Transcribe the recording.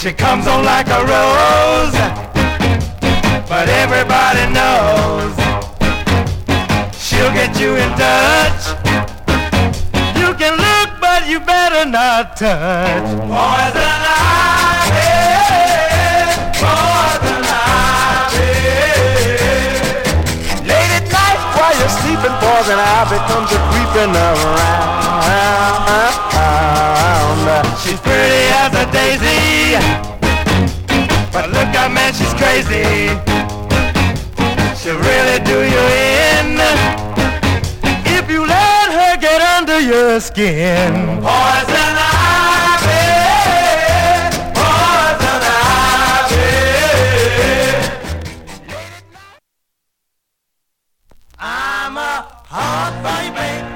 She comes on like a rose, but everybody knows she'll get you in touch. You can look, but you better not touch. Poison ivy, poison ivy. Late at night while you're sleeping, poison ivy comes a creeping around. She's pretty as a daisy, but look out, man, she's crazy. She'll really do you in if you let her get under your skin. Poison ivy, poison ivy. I'm a hot baby.